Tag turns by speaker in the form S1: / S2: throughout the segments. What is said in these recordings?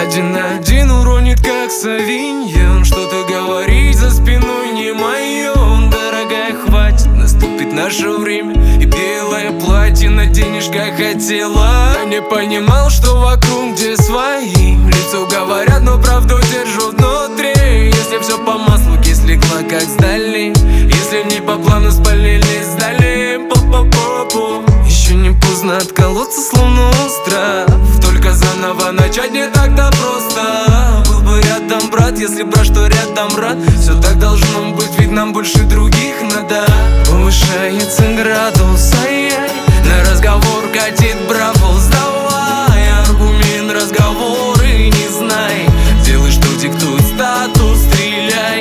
S1: один на один уронит, как Савиньон. Что-то говорить за спиной не мое. Дорогая, хватит, наступит наше время. И белое платье наденешь, как хотела. Я не понимал, что вокруг где свои. Лицо говорят, но правду держу внутри. Если все по маслу, кисть легла, как сдали. Если не по плану спалили, сдали. По-по-по-по. Еще не поздно отколоться, словно остров. Только заново начать не так-то просто. Был бы рядом брат, если брат, что рядом рад. Все так должно быть, ведь нам больше других надо. Повышается градус, ай-яй. На разговор катит бравл. Сдавай аргумент, разговоры не знай. Делай, что диктует статус, стреляй.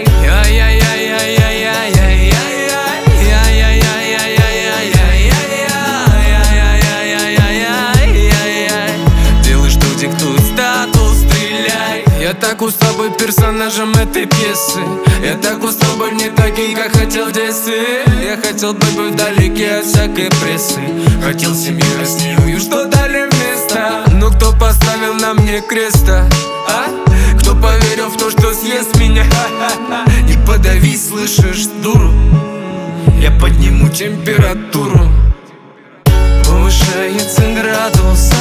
S1: Я так устал быть персонажем этой пьесы. Я так устал быть не таким, как хотел в детстве. Я хотел быть вдалеке от всякой прессы. Хотел семью, растил, что дали вместо. Но кто поставил на мне креста, а? Кто поверил в то, что съест меня? Не подавись, слышишь, дуру. Я подниму температуру. Повышается градус,